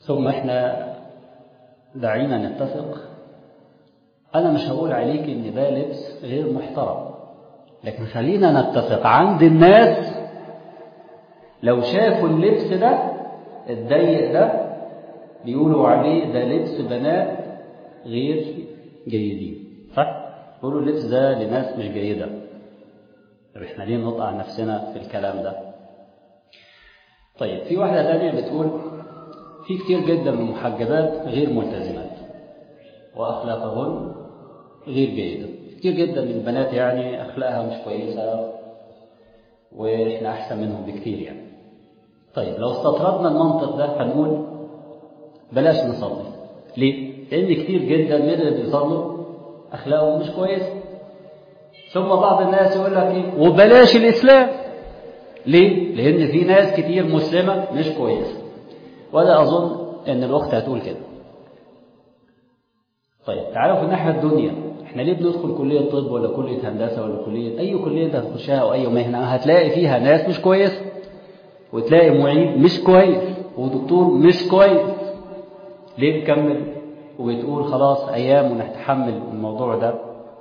ثم احنا دعينا نتفق. أنا مش هقول عليك إن ده لبس غير محترم، لكن خلينا نتفق عند الناس لو شافوا اللبس ده الضيق ده بيقولوا عليه ده لبس بنات غير جيدين، صح؟ بيقولوا اللبس ده لناس مش جيدة. طب احنا ليه نقطع نفسنا في الكلام ده؟ طيب في واحدة تانية بتقول في كتير جدا من المحجبات غير ملتزمات وأخلاقهن غير جيدة، كتير جدا من البنات يعني أخلاقها مش كويسة وإحنا أحسن منهم بكتير يعني. طيب لو استطردنا المنطق ده هنقول بلاش نصلي. ليه؟ لأن كتير جدا من اللي بيصلوا أخلاقهم مش كويسة. ثم بعض الناس يقول لك إيه؟ وبلاش الإسلام. ليه؟ لأن في ناس كتير مسلمة مش كويسة. ولا أظن أن الأخت هتقول كده. طيب تعالوا في الناحية الدنيا، احنا ليه بندخل كلية طب ولا كلية هندسة ولا كلية أي كلية انت هتخشها أو أي مهنة هتلاقي فيها ناس مش كويسة، وتلاقي معيد مش كويس ودكتور مش كويس. ليه بتكمل وبتقول خلاص أيام ونتحمل الموضوع ده؟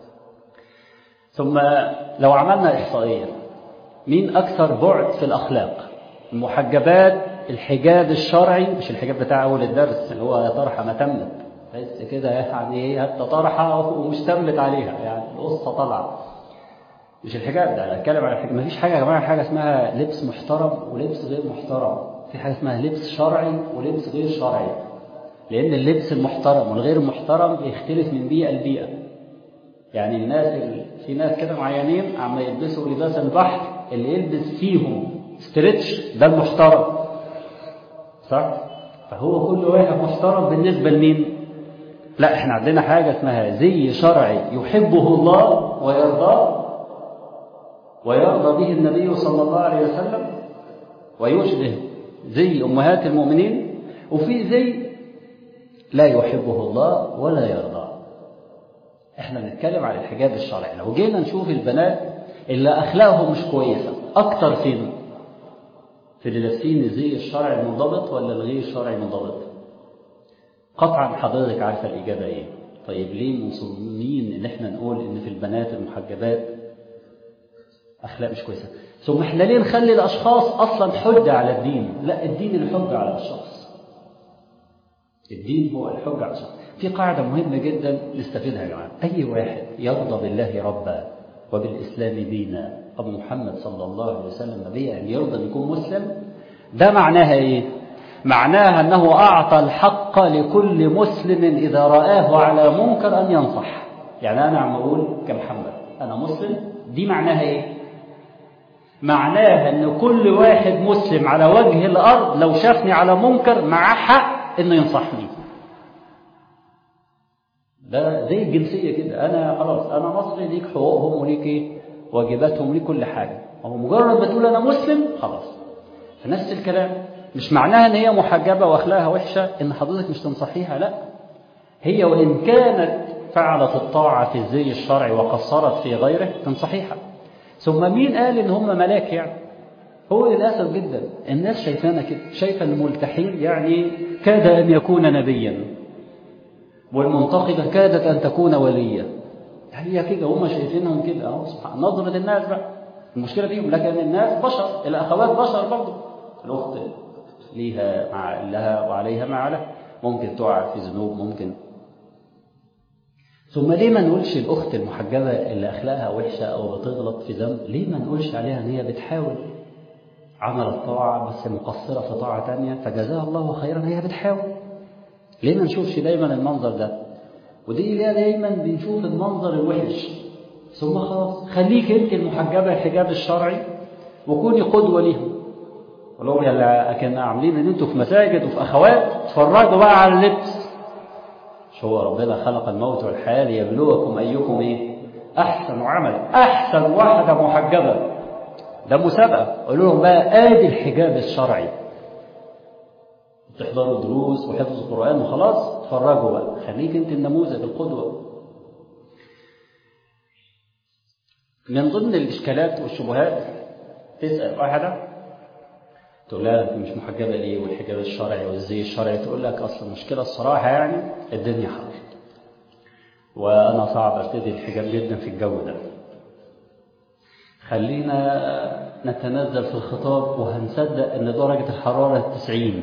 ثم لو عملنا إحصائية مين أكثر بعد في الأخلاق؟ المحجبات الحجاب الشرعي، مش الحجاب بتاع أول الدرس اللي هو طرحة ما تمت بس كده يعني ايه حتى طرحة ومش تمت عليها يعني القصة طالعة، مش الحجاب ده. أنا أتكلم على الحجاب. مفيش حاجة يا جماعة حاجة اسمها لبس محترم ولبس غير محترم، في حاجة اسمها لبس شرعي ولبس غير شرعي. لأن اللبس المحترم والغير المحترم بيختلف من بيئة لبيئة. يعني الناس في ناس كده معينين عم يلبسوا لباس البحر، اللي يلبس فيهم ستريتش ده المحترم، صح؟ فهو كل واحد محترم بالنسبة لمين؟ لا احنا عندنا حاجة اسمها زي شرعي يحبه الله ويرضاه ويرضى به النبي صلى الله عليه وسلم ويشبه زي أمهات المؤمنين، وفي زي لا يحبه الله ولا يرضاه. احنا بنتكلم على الحجاب الشرعي. لو جينا نشوف البنات اللي أخلاقهم مش كويسة أكتر فين؟ في اللي لابسين الزي الشرعي المنضبط ولا الغير الشرعي المنضبط؟ قطعا حضرتك عارفة الإجابة إيه. طيب ليه مصممين إن إحنا نقول إن في البنات المحجبات أخلاق مش كويسة؟ ثم إحنا ليه نخلي الأشخاص أصلا حجة على الدين؟ لا، الدين الحجة على الشخص. الدين هو الحجة على الشخص. في قاعدة مهمة جدا نستفيدها يا جماعة. أي واحد يرضى بالله ربا وبالإسلام دينا وبمحمد صلى الله عليه وسلم نبيا أن يرضى أن يكون مسلم، ده معناها إيه؟ معناها أنه أعطى الحق لكل مسلم إذا رآه على منكر أن ينصح. يعني أنا عم أقول كمحمد أنا مسلم، دي معناها إيه؟ معناها أن كل واحد مسلم على وجه الأرض لو شافني على منكر معاه حق أنه ينصحني. ده زي الجنسية كده، أنا خلاص أنا مصري، ليك حقوقهم وليك إيه؟ واجباتهم، ليك كل حاجة. هو مجرد ما تقول أنا مسلم خلاص. فنفس الكلام، مش معناها ان هي محجبة واخلاقها وحشة ان حضرتك مش تنصحيها، لا، هي وان كانت فعلت الطاعة في الزي الشرعي وقصرت في غيره تنصحيها. ثم مين قال ان هم ملاك؟ يعني هو للأسف جدا الناس شايفانا كده، شايفة الملتحين يعني كاد ان يكون نبيا، والمنتقدة كادت ان تكون ولية. هي كده هم شايفينهم كده اهو. سبحان نظرة الناس بقى المشكلة فيهم، لكن الناس بشر، الاخوات بشر برضه. الأخت ليها مع لها وعليها ما عليها، ممكن تقع في ذنوب ممكن. ثم ليه ما نقولش الأخت المحجبة اللي أخلاقها وحشة أو بتغلط في ذنب، ليه ما نقولش عليها أن هي بتحاول، عملت طاعة بس مقصرة في طاعة تانية فجزاها الله خيرا، هي بتحاول. ليه ما نشوفش دايما المنظر ده؟ ودي ليه دايما بنشوف المنظر الوحش؟ ثم خلاص خليك أنت المحجبة الحجاب الشرعي وكوني قدوة ليهم. ولو يلا كنا عاملين ان انتوا في مساجد وفي اخوات اتفرجوا بقى على اللبس. مش هو ربنا خلق الموت والحياة ليبلوكم ايكم ايه احسن عمل؟ احسن واحدة محجبة ده مسابقة. قولوا لهم بقى ادي الحجاب الشرعي، تحضروا دروس وحفظ القرآن وخلاص، اتفرجوا بقى، خليك انت النموذج القدوة. من ضمن الاشكالات والشبهات تسأل واحدة تقول لها انت مش محجبه ليه، والحجاب الشرعي والزي الشرعي، تقول لك اصل المشكله الصراحه يعني الدنيا حر وانا صعب ارتدي الحجاب جدا في الجو ده. خلينا نتنزل في الخطاب وهنصدق ان درجه الحراره 90.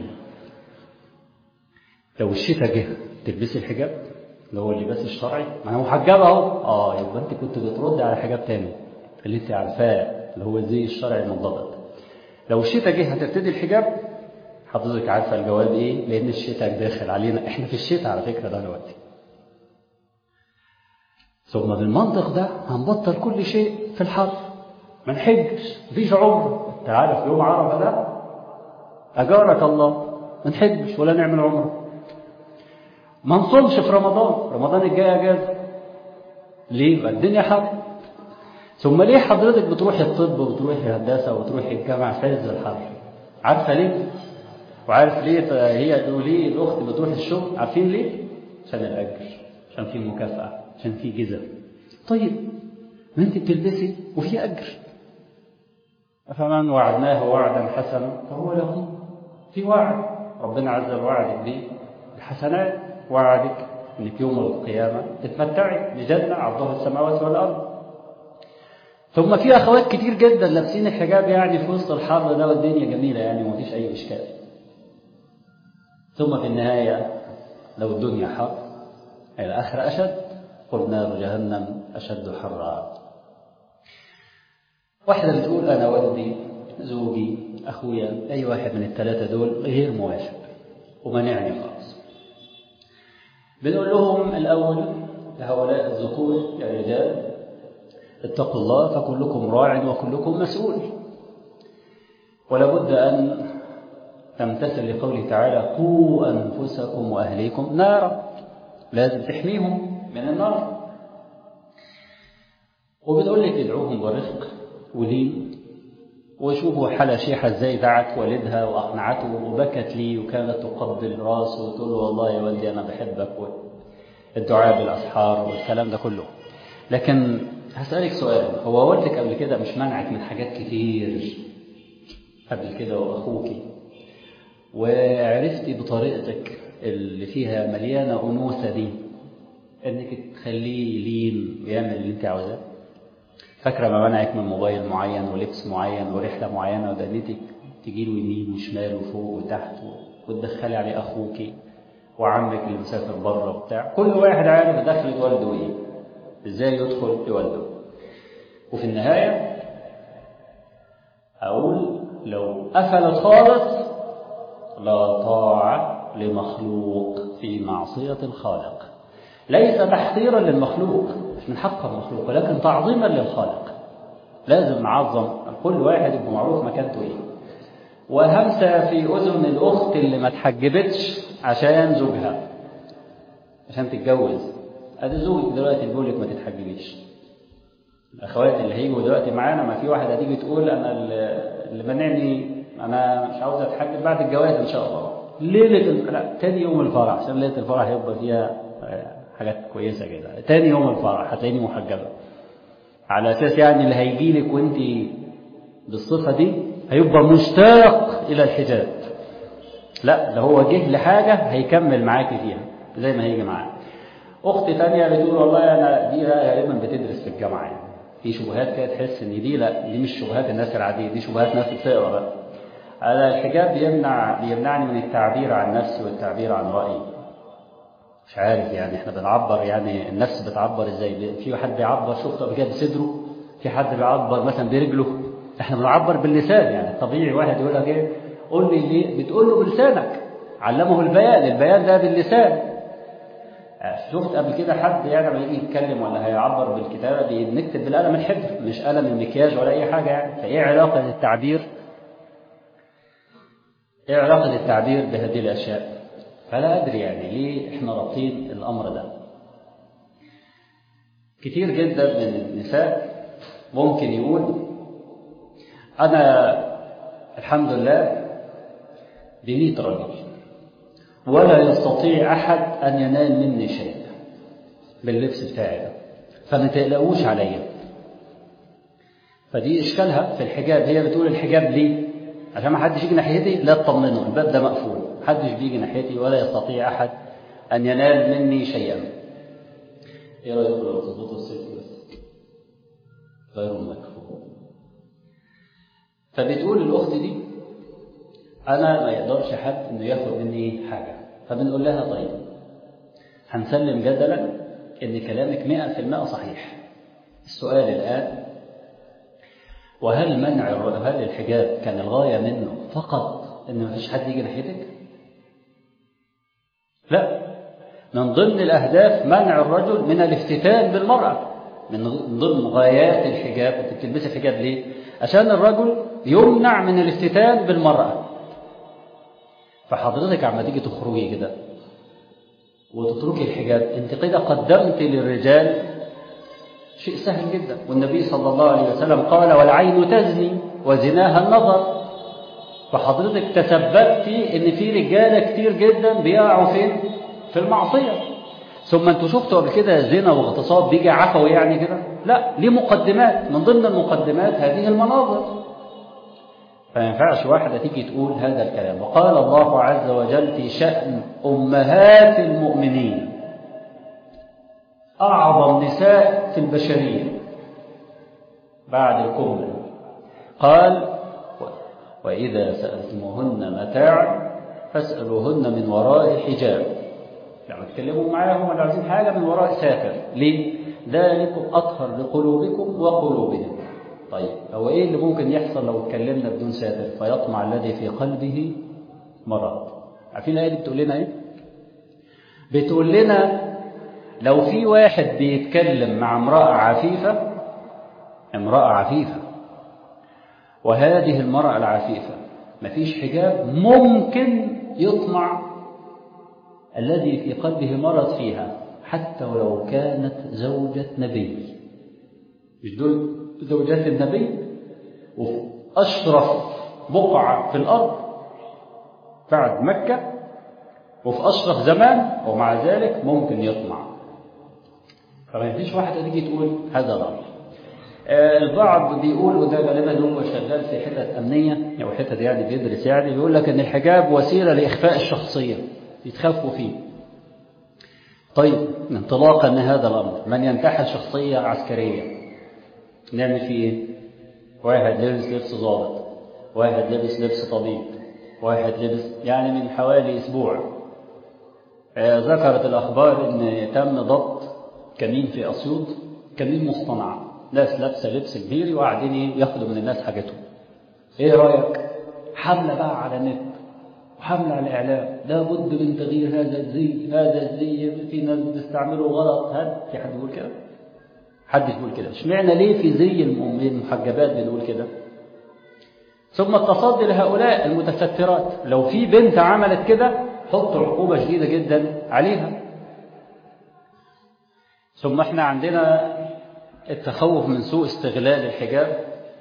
لو الشتاء جه تلبسي الحجاب اللي هو اللباس الشرعي، ما انا محجبه اهو. يبقى انت كنت بتردي على حجاب تاني اللي انت عارفاه اللي هو الزي الشرعي المنضبط. لو الشتاء جه هتبتدي الحجاب، حضرتك عارفه الجواب ايه، لان الشتاء داخل علينا، احنا في الشتاء على فكره ده دلوقتي. ثم بالمنطق ده هنبطل كل شيء في الحر، ما نحجش، مفيش عمره. انت عارف يوم عرفه ده اجارك الله، ما نحجش ولا نعمل عمره، ما نصومش في رمضان الجاي اجازه. ليه؟ بقى الدنيا حر. ثم ليه حضرتك بتروحي الطب وبتروحي الهندسه وبتروحي الجامعه في عز الحر؟ عارفه ليه؟ وعارف ليه هي وليه الاخت بتروح الشغل؟ عارفين ليه؟ عشان الاجر، عشان في مكافاه، عشان في جزاء. طيب ما انت بتلبسي وفي اجر. فمن وعدناه وعدا حسنا فهو له في وعد. ربنا عز وجل وعدك بيه الحسنات، وعدك انك يوم القيامه تتمتعي بجنه عرضها السماوات والارض. ثم في اخوات كتير جدا لابسين الحجاب يعني في وسط الحر ده والدنيا جميله يعني ومفيش اي اشكال. ثم في النهايه لو الدنيا حر الاخره اشد، قل نار جهنم اشد حرا. واحده بتقول انا والدي زوجي اخويا اي واحد من الثلاثه دول غير موافق ومنعني خالص. بنقول لهم الاول لهؤلاء الذكور يا رجال اتقوا الله فكلكم راع وكلكم مسؤول، ولا بد أن تمتثل لقوله تعالى قوا أنفسكم وأهليكم نارا، لازم تحميهم من النار. وبنقول لك ادعوهم برفق ولين، وشوفوا حالة شيحة ازاي دعت والدها وأقنعته وبكت لي وكانت تقبل راسه وتقول له والله يا والدي أنا بحبك، والدعاء بالأسحار والكلام ده كله. لكن هسألك سؤال، هو والدك قبل كده مش منعك من حاجات كتير قبل كده وأخوكي، وعرفتي بطريقتك اللي فيها مليانة أنوثة دي إنك تخليه لين ويعمل اللي أنت عاوزاه؟ فاكرة ما منعك من موبايل معين ولبس معين ورحلة معينة ودنيتك تجيله يمين وشمال وفوق وتحت وتدخلي عليه أخوكي وعمك اللي مسافر بره وبتاع؟ كل واحد عارف دخل والده إيه، إزاي يدخل لوالده. وفي النهاية أقول لو قفلت خالص لا طاعة لمخلوق في معصية الخالق، ليس تحقيرا للمخلوق، مش من حق المخلوق، ولكن تعظيما للخالق. لازم نعظم كل واحد يبقى معروف مكانته ايه. وهمسة في أذن الأخت اللي ما تحجبتش عشان زوجها عشان تتجوز، ادي زوجك دلوقتي بيقول لك ما تتحجبيش. الاخوات اللي هيجوا دلوقتي معانا، ما في واحده هتيجي تقول انا اللي منعني انا مش عاوزه اتحجب بعد الجواز ان شاء الله، ليله لا تاني يوم الفرح، عشان ليله الفرح هيبقى فيها حاجات كويسه كده. تاني يوم الفرح هتلاقيني محجبه، على اساس يعني اللي هيجي لك وانت بالصفه دي هيبقى مشتاق الى الحجاب. لا ده هو جه لحاجه هيكمل معاكي فيها زي ما هيجي معاك. اخت ثانيه بتقول والله انا دي غالبا بتدرس في الجامعه، يعني في شبهات كده تحس ان دي لا دي مش شبهات الناس العاديه، دي شبهات ناس بتقرا بقى. انا الحجاب بيمنعني من التعبير عن نفسي والتعبير عن رايي. مش عارف يعني احنا بنعبر، يعني النفس بتعبر ازاي؟ في حد بيعبر شفته قبل كده بصدره، في حد بيعبر مثلا برجله، احنا بنعبر باللسان. يعني طبيعي واحد يقول لك ايه قول لي ليه، بتقول له بلسانك، علمه البيان ده باللسان. شفت قبل كده حد يعني لما يجي يتكلم ولا هيعبر بالكتابه بنكتب بالقلم الحبر مش قلم المكياج ولا اي حاجه يعني. فايه علاقه التعبير بهذه الاشياء؟ فلا ادري يعني ليه احنا رابطين الامر ده. كتير جدا من النساء ممكن يقول انا الحمد لله ب100 رجل ولا يستطيع أحد أن ينال مني شيء باللبس بتاعي ده، فما تقلقوش عليا. فدي إشكالها في الحجاب. هي بتقول الحجاب ليه؟ عشان ما حدش يجي ناحيتي لا تطمنوا، الباب ده مقفول، ما حدش بيجي ناحيتي ولا يستطيع أحد أن ينال مني شيئا. إيه رأيكم لو تظبطوا الست بس؟ غير مكفوف. فبتقول الأخت دي أنا ما يقدرش حد إنه ياخد مني حاجة. فبنقول لها طيب هنسلم جدلا إن كلامك 100% صحيح. السؤال الآن، وهل هل الحجاب كان الغاية منه فقط إن ما فيش حد يجي ناحيتك؟ لا، من ضمن الأهداف منع الرجل من الافتتان بالمرأة. من ضمن غايات الحجاب، أنت بتلبسي الحجاب ليه؟ عشان الرجل يمنع من الافتتان بالمرأة. فحضرتك عما تيجي تخرجي كده وتتركي الحجاب، انت كده قدمت للرجال شيء سهل جدا. والنبي صلى الله عليه وسلم قال والعين تزني وزناها النظر. فحضرتك تسببتي ان في رجاله كتير جدا بيقعوا فين؟ في المعصيه. ثم انتوا شفتوا قبل كده زنا واغتصاب بيجي عفوي يعني كده؟ لا، ليه مقدمات. من ضمن المقدمات هذه المناظر. فما ينفعش واحدة تيجي تقول هذا الكلام. وقال الله عز وجل في شأن أمهات المؤمنين أعظم نساء في البشرية بعد الكمل، قال وإذا سألتموهن متاعا فاسألوهن من وراء حجاب. يعني تكلموا معاهم ولا عايزين حاجة من وراء ساتر. ليه؟ ذلكم أطهر لقلوبكم وقلوبهم. طيب هو ايه اللي ممكن يحصل لو اتكلمنا بدون ساتر؟ فيطمع الذي في قلبه مرض. عارفين الايه دي بتقول لنا ايه؟ بتقول لنا لو في واحد بيتكلم مع امرأة عفيفة وهذه المرأة العفيفة مفيش حجاب، ممكن يطمع الذي في قلبه مرض فيها حتى ولو كانت زوجة نبي. مش دول زوجات النبي وفي أشرف بقعة في الأرض بعد مكة وفي أشرف زمان، ومع ذلك ممكن يطمع. فما فيش واحد تيجي تقول هذا الأمر. البعض بيقول، وده غالبا هو شغال في حتة أمنية أو حتة يعني بيدرس، يعني بيقول لك إن الحجاب وسيلة لإخفاء الشخصية، يتخفوا فيه. طيب انطلاقا من هذا الأمر، من ينتحل شخصية عسكرية نعمل فيه ايه؟ واحد لبس ضابط، واحد لبس طبيب، واحد لبس، يعني من حوالي اسبوع ذكرت الاخبار ان تم ضبط كمين في اسيوط، كمين مصطنع، ناس لابسه لبس كبير وقاعدين ياخدوا من الناس حاجتهم. ايه رايك؟ حمله بقى على النت وحمله على الاعلام، لابد من تغيير هذا الزي في ناس بتستعمله غلط. في حد يقول كده؟ حد يقول كده. اشمعنى ليه في زي المحجبات بنقول كده؟ ثم التصدي لهؤلاء المتسترات. لو في بنت عملت كده حط عقوبة شديدة جدا عليها. ثم احنا عندنا التخوف من سوء استغلال الحجاب.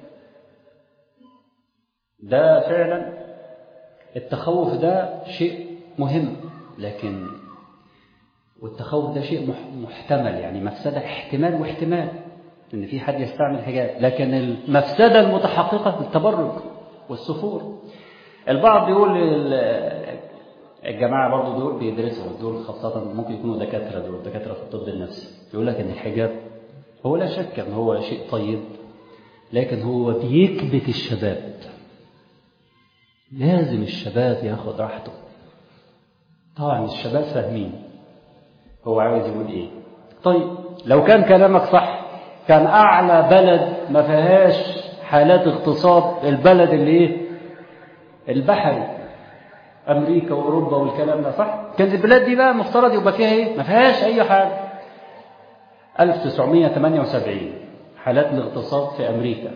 ده فعلا التخوف ده شيء مهم، لكن والتخوف ده شيء محتمل، يعني مفسدة احتمال واحتمال ان في حد يستعمل حجاب، لكن المفسدة المتحققة التبرج والسفور. البعض بيقول الجماعة برضو دول بيدرسوا، دول خاصة ممكن يكونوا دكاترة، دول دكاترة في الطب النفسي، يقول لك ان الحجاب هو لا شك ان هو شيء طيب، لكن هو بيكبت الشباب. لازم الشباب ياخد راحته. طبعا الشباب فاهمين هو عاوز يقول ايه. طيب لو كان كلامك صح، كان اعلى بلد ما فيهاش حالات اغتصاب البلد اللي ايه؟ البحري، امريكا واوروبا والكلام ده، صح؟ كانت البلاد دي بقى مفترض يبقى فيها ايه؟ ما فيهاش اي حاجه. 1978 حالات الاغتصاب في امريكا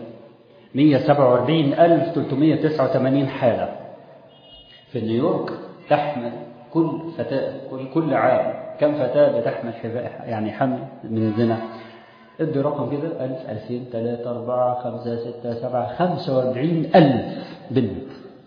147,389 حاله. في نيويورك تحمل كل عام كم فتاة بتحمل يعني حمل من الزنا؟ ادي رقم كده: 1000 2000 3 4 5 6 7 45,000 بنت.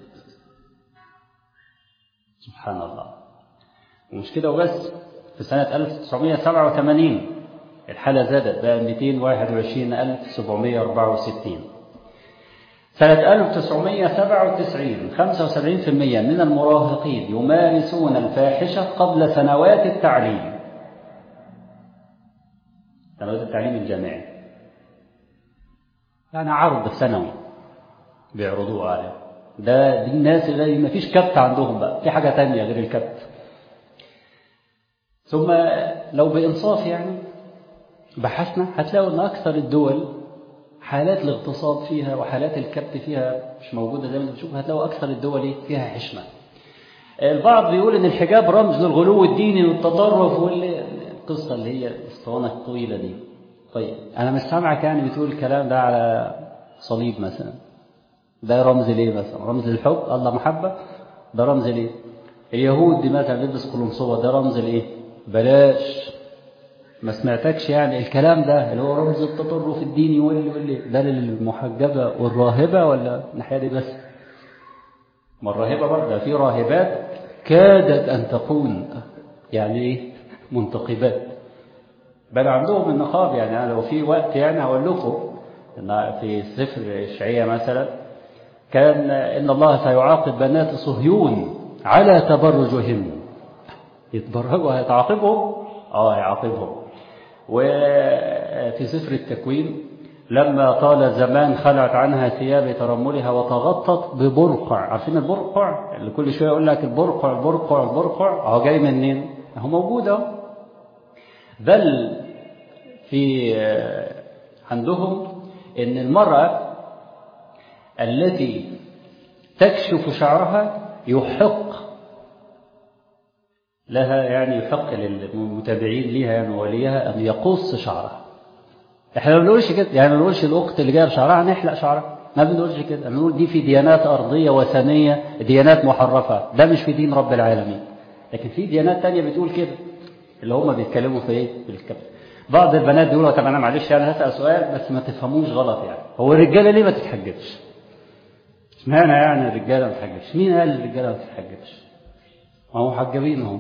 سبحان الله. ومش كده وبس، في سنة 1987 الحالة زادت بقى 221,764. سنة 1997 75% من المراهقين يمارسون الفاحشة قبل سنوات التعليم. سنوات التعليم الجامعي يعني عرض ثانوي بيعرضوه عليه. دي الناس اللي ما فيش كبت عندهم، بقى في حاجة تانية غير الكبت. ثم لو بإنصاف يعني بحثنا هتلاقوا أن أكثر الدول حالات الاغتصاب فيها وحالات الكبت فيها مش موجودة زي ما بنشوف. هتلاقوا أكثر الدول فيها حشمة. البعض بيقول أن الحجاب رمز للغلو الديني والتطرف والقصة اللي هي الاسطوانة الطويلة دي. طيب أنا مش سامعك يعني بتقول الكلام ده على صليب مثلا، ده رمز ليه مثلا؟ رمز للحب، الله محبة، ده رمز ليه؟ اليهود دي مثلا بيلبس قلنسوة، ده رمز لإيه؟ بلاش، ما سمعتكش يعني الكلام ده اللي هو رمز التطرف الديني واللي ده للمحجبة والراهبة ولا الناحية دي بس؟ ما الراهبة برضه في راهبات كادت أن تكون يعني إيه؟ منتقبات، بل عندهم النقاب. يعني أنا لو في وقت يعني هقول لكم إن في سفر إشعياء مثلا كان إن الله سيعاقب بنات صهيون على تبرجهم. يتبرجوا هيتعاقبهم؟ يعاقبهم. وفي سفر التكوين لما طال الزمان خلعت عنها ثياب ترملها وتغطت ببرقع. عارفين البرقع اللي كل شويه يقول لك البرقع البرقع البرقع؟ جاي منين؟ هو موجود اهو. بل في عندهم ان المرأة التي تكشف شعرها يحق لها، يعني يحق للمتابعين ليها يعني وليها أن يقص شعرها. احنا ما بنقولش كده، يعني ما بنقولش الأخت اللي جايه بشعرها نحلق شعرها، ما بنقولش كده. بنقول دي في ديانات أرضية وثنية، ديانات محرفة، ده مش في دين رب العالمين. لكن في ديانات تانية بتقول كده، اللي هم بيتكلموا في ايه؟ في الكبت. بعض البنات بيقولوا طب انا معلش يعني هسأل سؤال بس ما تفهموش غلط، يعني هو الرجاله ليه ما تتحجبش؟ اشمعنى يعني الرجاله ما تتحجبش؟ مين قال الرجاله ما تتحجبش؟ ما هم محجبين اهو.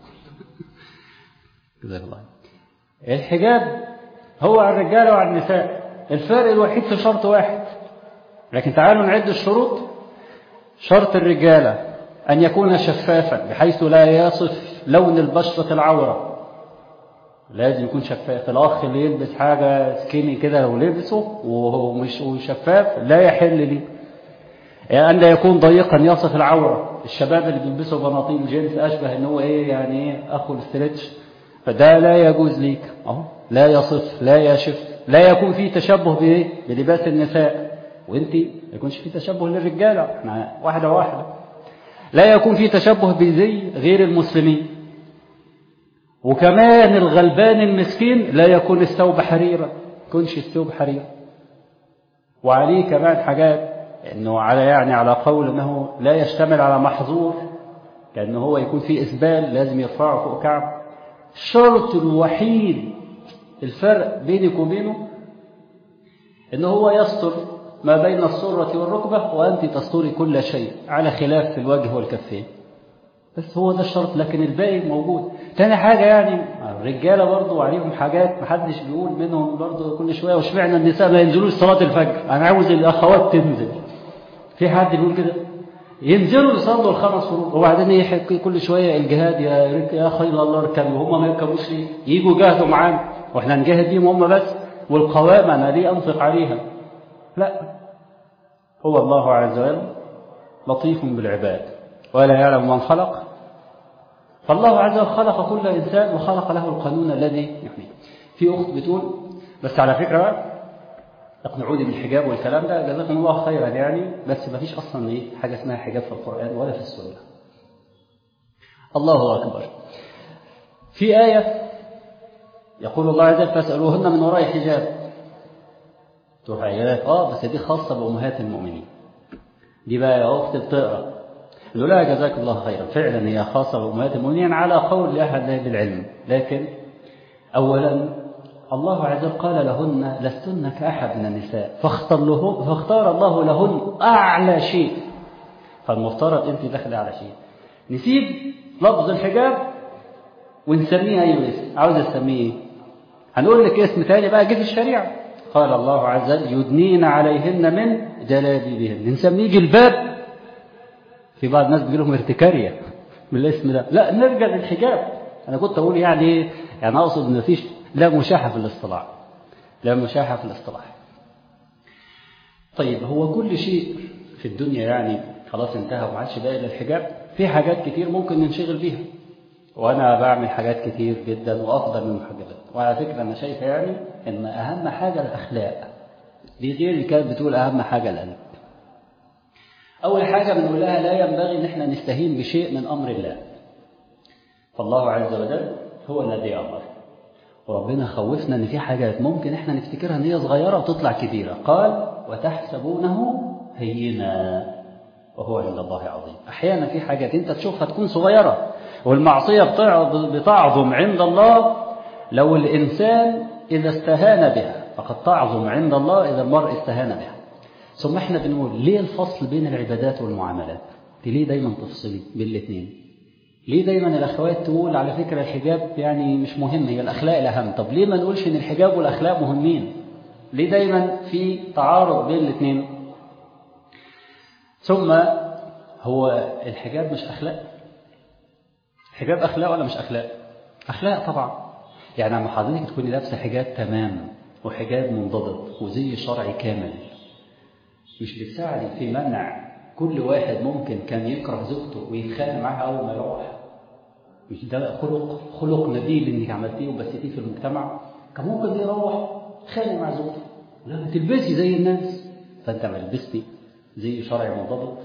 جزاك الله. الحجاب هو على الرجاله وعلى النساء، الفرق الوحيد في شرط واحد. لكن تعالوا نعد الشروط. شرط الرجاله ان يكون شفافا بحيث لا يصف لون البشره العوره، لازم يكون شفاف. الاخ اللي يلبس حاجه سكيني كده لو لبسه وهو مش شفاف لا يحل لي. يعني ان لا يكون ضيقا يصف العوره. الشباب اللي بيلبسوا بناطيل جينز اشبه ان هو ايه يعني ايه اخو الاسترتش، فده لا يجوز ليك اهو. لا يصف لا يشف، لا يكون فيه تشبه بايه؟ بلباس النساء، وانت ما يكونش فيه تشبه للرجاله، احنا واحده واحده. لا يكون فيه تشبه بزي غير المسلمين. وكمان الغلبان المسكين لا يكون الثوب حريرا، يكونش الثوب حريرا. وعليه كمان حاجات انه على قول انه لا يشتمل على محظور، كأنه هو يكون فيه اسبال لازم يرفعه فوق كعب. الشرط الوحيد الفرق بينك وبينه انه هو يستر ما بين السرة والركبة وانت تستري كل شيء، على خلاف في الوجه والكفين، بس هو ده الشرط. لكن الباقي موجود. تاني حاجة يعني الرجالة برضو عليهم حاجات محدش بيقول منهم برضو كل شوية. وشمعنا النساء ما ينزلوش صلاة الفجر؟ أنا عاوز الأخوات تنزل. في حد بيقول كده؟ ينزلوا يصلوا الخمس فروض وبعدين يحكي كل شوية الجهاد يا خير الله اركبوا، وهم ما يركبوش ليه؟ يجوا يجاهدوا معانا واحنا نجاهد بيهم هم بس، والقوامة أنا ليه أنفق عليها؟ لا، هو الله عز وجل لطيف بالعباد ولا يعلم من خلق. فالله عز وجل خلق كل إنسان وخلق له القانون الذي يحميه. في أخت بتقول بس على فكرة اقنعوني بالحجاب والكلام ده، جزاكم الله خيرا يعني، بس ما فيش أصلا إيه حاجة اسمها حجاب في القرآن ولا في السنة. الله أكبر. في آية يقول الله عز وجل فاسألوهن من وراء حجاب. تروح آيات بس دي خاصة بأمهات المؤمنين. دي بقى يا أخت بتقرأ يقول لها جزاك الله خيرا، فعلا هي خاصة بأمهات المؤمنين على قول لأحد أهل العلم. لكن أولا الله عز وجل قال لهن لستن كأحد من النساء، فاختار الله لهن أعلى شيء. فالمفترض أنت داخل على شيء. نسيب لفظ الحجاب ونسميه أي اسم. عاوز تسميه إيه؟ هنقول لك اسم تاني بقى جه في الشريعة قال الله عز وجل يدنين عليهن من جلابيبهن. نسميه جلباب. في بعض الناس بيجي لهم ارتكارية من الاسم ده. لا، نرجع للحجاب. أنا كنت أقول يعني أقصد إن مفيش لا مشاحة في الاصطلاح، لا مشاحة في الاصطلاح. طيب، هو كل شيء في الدنيا يعني خلاص انتهى وما عادش باقي للحجاب. في حاجات كتير ممكن ننشغل بيها، وأنا بعمل حاجات كتير جدا وأفضل من المحجبات. وعلى فكرة أنا شايفة يعني إن أهم حاجة الأخلاق دي، غير اللي كانت بتقول أهم حاجة القلب. أول حاجة بنقول لها لا ينبغي إن احنا نستهين بشيء من أمر الله. فالله عز وجل هو الذي أمر، وربنا خوفنا إن في حاجات ممكن احنا نفتكرها إن هي صغيرة وتطلع كبيرة. قال وتحسبونه هينا وهو عند الله عظيم. أحيانا في حاجات أنت تشوفها تكون صغيرة، والمعصية بتعظم عند الله لو الإنسان إذا استهان بها، فقد تعظم عند الله إذا المرء استهان بها. ثم احنا بنقول ليه الفصل بين العبادات والمعاملات؟ ليه دايما تفصلي بين الاثنين؟ ليه دايما الأخوات تقول على فكرة الحجاب يعني مش مهم، هي الأخلاق الأهم؟ طب ليه ما نقولش إن الحجاب والأخلاق مهمين؟ ليه دايما في تعارض بين الاثنين؟ ثم هو الحجاب مش أخلاق؟ حجاب أخلاق ولا مش أخلاق؟ أخلاق طبعا. يعني لما حضرتك تكوني لابسة حجاب تمام وحجاب منضبط وزي شرعي كامل، مش بتساعدي في منع كل واحد ممكن كان يكره زوجته ويتخانق معاها أول ما يروح؟ مش ده خلق نبيل إنك عملتيه وبثتيه في المجتمع؟ كان ممكن يروح يتخانق مع زوجته. لما تلبسي زي الناس، فأنت ما لبستي زي شرعي منضبط،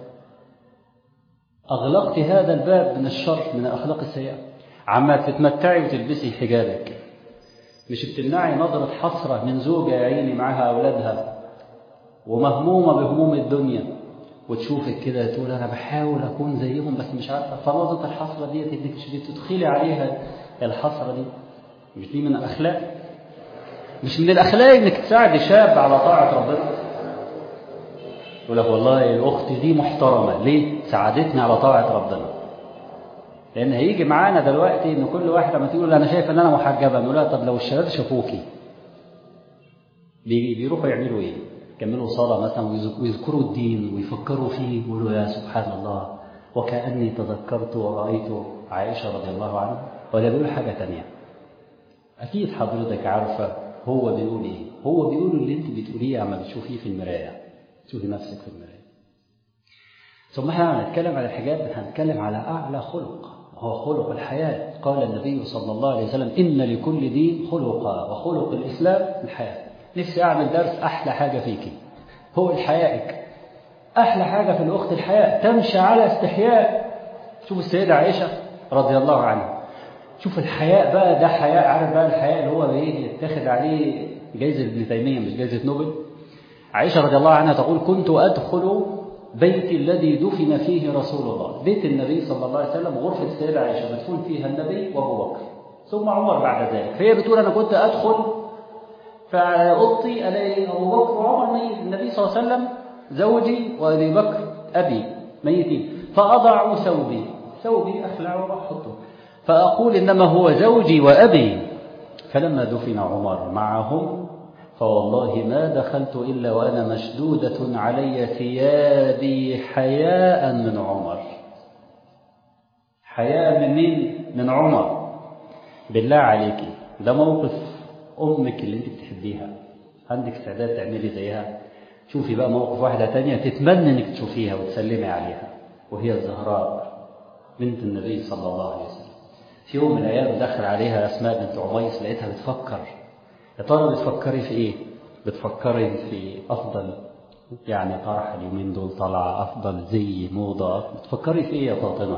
أغلقت هذا الباب من الشر، من الأخلاق السيئة. عما تتمتعي وتلبسي حجابك، مش بتمنعي نظرة حسرة من زوجة يا عيني معها أولادها ومهمومة بهموم الدنيا، وتشوفك كده تقول أنا بحاول أكون زيهم بس مش عارفة. فنظرة الحسرة دي إنك بتدخلي عليها الحسرة دي، مش دي من الأخلاق؟ مش من الأخلاق إنك تساعد شاب على طاعة ربنا؟ يقول لك والله الأخت دي محترمة، ليه؟ ساعدتني على طاعة ربنا. لأن هيجي معانا دلوقتي إن كل واحدة ما تقول أنا شايف إن أنا محجبة، نقول لها طب لو الشباب شافوكي بيروحوا يعملوا إيه؟ يكملوا صلاة مثلا ويذكروا الدين ويفكروا فيه ويقولوا يا سبحان الله وكأني تذكرت ورأيت عائشة رضي الله عنها، ولا بيقول حاجة تانية؟ أكيد حضرتك عارفة هو بيقول إيه. هو بيقول اللي أنت بتقوليه عما بتشوفيه في المراية، تشوفي نفسك في المراية. ثم احنا هنتكلم على الحجاب، هنتكلم على أعلى خلق، هو خلق الحياة. قال النبي صلى الله عليه وسلم إن لكل دين خلقا وخلق الإسلام الحياة. نفسي أعمل درس أحلى حاجة فيكي هو الحيائك. أحلى حاجة في الأخت الحياء، تمشي على استحياء. شوف السيدة عائشة رضي الله عنها، شوف الحياء بقى، ده حياء. عارف بقى الحياء اللي هو ايه؟ يتاخد عليه جايزة ابن تيمية مش جايزة نوبل. عائشة رضي الله عنها تقول كنت أدخل بيتي الذي دفن فيه رسول الله. بيت النبي صلى الله عليه وسلم غرفة السيدة عائشة مدفون فيها النبي وأبو بكر ثم عمر بعد ذلك. فهي بتقول أنا كنت أدخل فأوضي ألاقي أبو بكر وعمر ميت، النبي صلى الله عليه وسلم زوجي وأبي بكر أبي ميتين، فأضع ثوبي أخلع وأحطه، فأقول إنما هو زوجي وأبي. فلما دفن عمر معهم فوالله ما دخلت إلا وأنا مشدودة علي ثيابي حياء من عمر. حياء من مين؟ من عمر. بالله عليكي ده موقف أمك اللي انت بتحبيها عندك استعداد تعملي زيها؟ شوفي بقى موقف واحدة تانية تتمنى انك تشوفيها وتسلمي عليها، وهي الزهراء بنت النبي صلى الله عليه وسلم. في يوم من الأيام دخل عليها أسماء بنت عميس، لقيتها بتفكر. يا ترى بتفكري في إيه؟ بتفكري في أفضل يعني طرح اليومين دول طلع، أفضل زي موضة، بتفكري في إيه يا فاطمة؟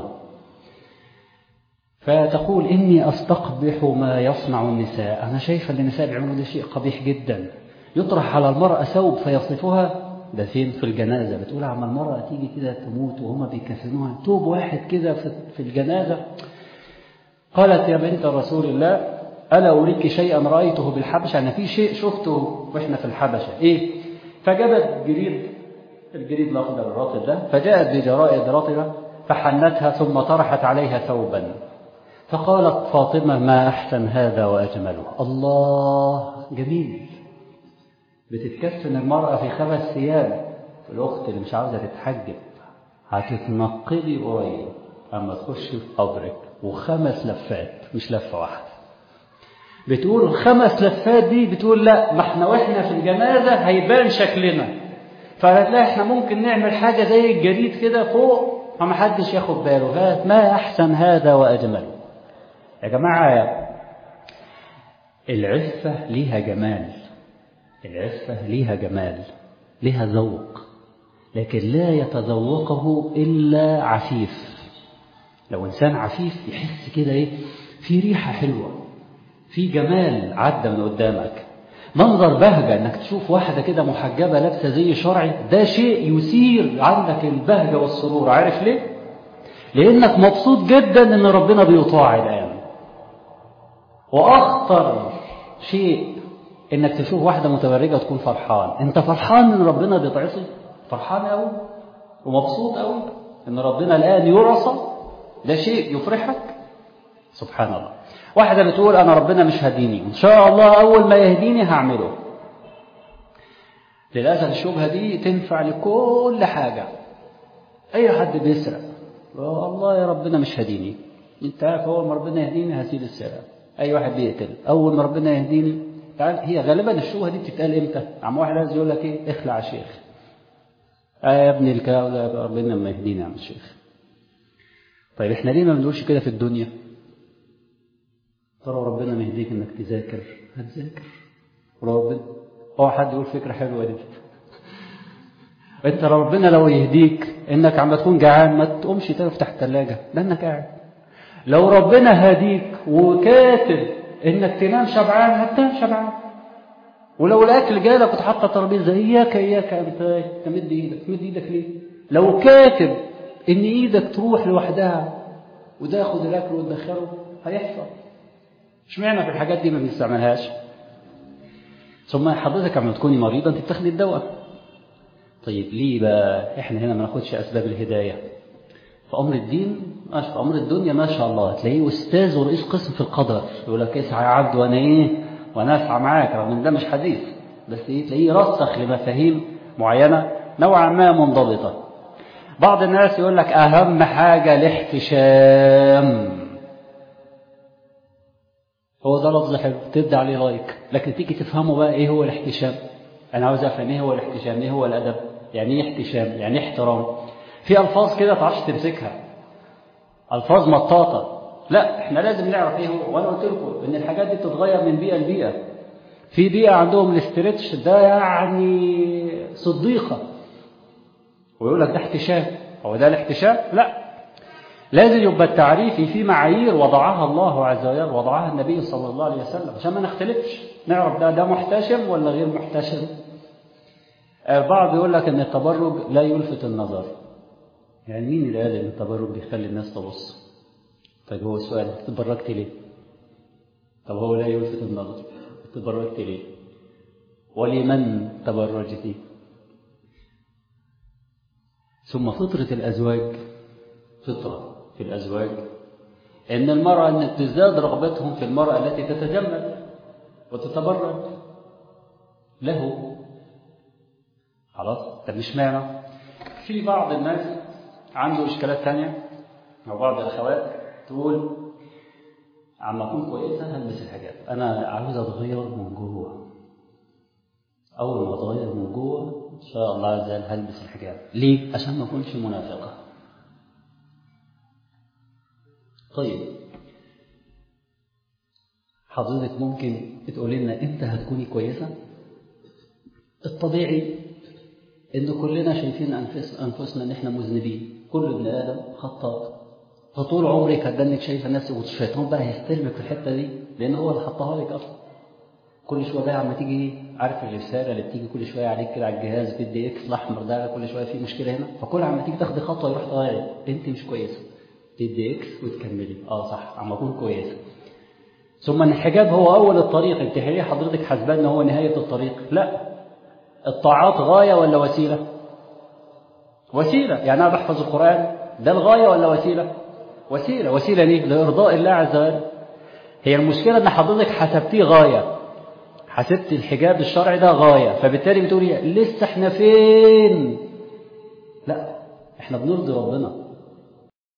فتقول إني أستقبح ما يصنع النساء. أنا شايفة أن النساء بيعملوا ده شيء قبيح جدا. يطرح على المرأة ثوب فيصفها، ده فين؟ في الجنازة. بتقول عما المرأة تيجي كده تموت وهما بيكفنوها توب واحد كده في الجنازة. قالت يا بنت رسول الله ألا أريك شيئا رأيته بالحبشة؟ أنا في شيء شفته وإحنا في الحبشة. إيه؟ فجابت الجريد الأخضر الرطب ده، فجاءت بجرائد رطبة فحنتها ثم طرحت عليها ثوبا، فقالت فاطمة ما أحسن هذا وأجمله. الله جميل. بتتكفن المرأة في 5 ثياب. الأخت اللي مش عاوزة تتحجب هتتنقبي قريب أما تخش في قبرك، و5 لفات مش لفة واحدة. بتقول 5 لفات دي، بتقول لا ما احنا واحنا في الجنازة هيبان شكلنا، فهتلاقي احنا ممكن نعمل حاجة زي الجديد كده فوق فما حدش ياخد باله. هات ما أحسن هذا وأجمل. يا جماعة العفة ليها جمال، العفة ليها جمال، ليها ذوق، لكن لا يتذوقه إلا عفيف. لو إنسان عفيف يحس كده إيه، في ريحة حلوة، في جمال عدى من قدامك، منظر بهجة. إنك تشوف واحدة كده محجبة لابسة زي شرعي، ده شيء يثير عندك البهجة والسرور. عارف ليه؟ لأنك مبسوط جدا إن ربنا بيطاع الآن. وأخطر شيء إنك تشوف واحدة متبرجة وتكون فرحان. أنت فرحان إن ربنا بيطعصي؟ فرحان أوي ومبسوط أوي إن ربنا الآن يرصى؟ ده شيء يفرحك؟ سبحان الله. واحدة بتقول أنا ربنا مش هديني، إن شاء الله أول ما يهديني هعمله. للأسف الشبهة دي تنفع لكل حاجة. أي حد بيسرق، والله يا ربنا مش هديني، أنت عارف أول ما ربنا يهديني هسيب السرقة. أي واحد بيقتل، أول ما ربنا يهديني. هي غالبا الشبهة دي بتتقال إمتى؟ عم واحد عايز يقول لك إيه، اخلع يا شيخ. يا ابني الكلام ده ربنا لما يهديني يا عم الشيخ. طيب احنا ليه ما بنقولش كده في الدنيا؟ ترى ربنا ما يهديك انك تذاكر، هتذاكر ربنا. هو حد يقول فكرة حلوة دي؟ انت ربنا لو يهديك انك عم تكون جعان ما تقومش تفتح الثلاجة لانك قاعد. لو ربنا هديك وكاتب انك تنام شبعان هتنام شبعان. ولو الاكل جالك وتحط ترابيزه، اياك انت تمد ايدك، تمد ايدك ليه؟ لو كاتب ان ايدك تروح لوحدها وده ياخد الاكل وتدخله هيحصل. اشمعنى في الحاجات دي ما بنستعملهاش؟ ثم حضرتك عم تكوني مريضه انت بتاخدي الدواء. طيب ليه بقى احنا هنا ما ناخدش اسباب الهدايه؟ في امر الدين، في امر الدنيا ما شاء الله تلاقيه استاذ ورئيس قسم في القدر، يقول لك اسعى يا عبد وانا ايه، وانا اسعى معاك، رغم ان ده مش حديث، بس ايه تلاقيه رسخ لمفاهيم معينه نوعا ما منضبطه. بعض الناس يقول لك اهم حاجه الاحتشام. هو ده لفظ حلو تبدا عليه لايك، لكن تيجي تفهمه بقى ايه هو الاحتشام. انا عاوز افهم ايه هو الاحتشام، ايه هو الادب، يعني ايه احتشام، يعني ايه احترام. في الفاظ كده ما تعرفش تمسكها، الفاظ مطاطه. لا احنا لازم نعرف ايه هو. وانا قلت لكم ان الحاجات دي بتتغير من بيئه لبيئه. في بيئه عندهم الاسترتش ده يعني صديقه ويقول لك ده احتشام. هو ده الاحتشام؟ لا، لازم يبقى التعريف في معايير وضعها الله عز وجل، وضعها النبي صلى الله عليه وسلم، عشان ما نختلفش، نعرف ده محتشم ولا غير محتشم. البعض يقول لك ان التبرج لا يلفت النظر. يعني مين اللي قال ان التبرج بيخلي الناس تبص؟ طيب هو السؤال، تبرجت ليه؟ طب هو لا يلفت النظر، تبرجت ليه؟ ولمن تبرجتي؟ ثم فطرة الأزواج، فطرة في الأزواج إن المرأة أن تزداد رغبتهم في المرأة التي تتجمل وتتبرج له. خلاص. طب مش معنى في بعض الناس عنده إشكالات تانية، أو بعض الأخوات تقول عما أكون كويسة هلبس الحجاب، أنا عاوز أتغير من جوه. أول ما أتغير من جوه إن شاء الله عز وجل هلبس الحجاب. ليه؟ عشان ما أكونش منافقة. طيب حضرتك ممكن تقولي لنا إمتى هتكوني كويسة؟ الطبيعي إن كلنا شايفين أنفسنا إن إحنا مذنبين، كل ابن آدم خطاء. فطول عمرك هتدنك شايفة نفسك، والشيطان بقى هيستلمك في الحتة دي لأن هو اللي حطها لك أصلا. كل شوية بقى عم تيجي، عارف الرسالة اللي بتيجي كل شوية عليك كده على الجهاز في الدي اكس الأحمر ده، كل شوية في مشكلة هنا، فكل عم تيجي تاخدي خطوة يروح تغير أنت مش كويسة، الدي اكس وتكملي صح عم أكون كويسة. ثم ان الحجاب هو أول الطريق. انت هي حضرتك حسبان ان هو نهاية الطريق؟ لا، الطاعات غاية ولا وسيلة؟ وسيلة. يعني أنا بحفظ القرآن ده الغاية ولا وسيلة؟ وسيلة. وسيلة ليه؟ لإرضاء الله عز وجل. هي المشكلة ان حضرتك حسبتيه غاية، حسبت الحجاب الشرعي ده غاية، فبالتالي بتقولي لسه احنا فين؟ لا، احنا بنرضي ربنا.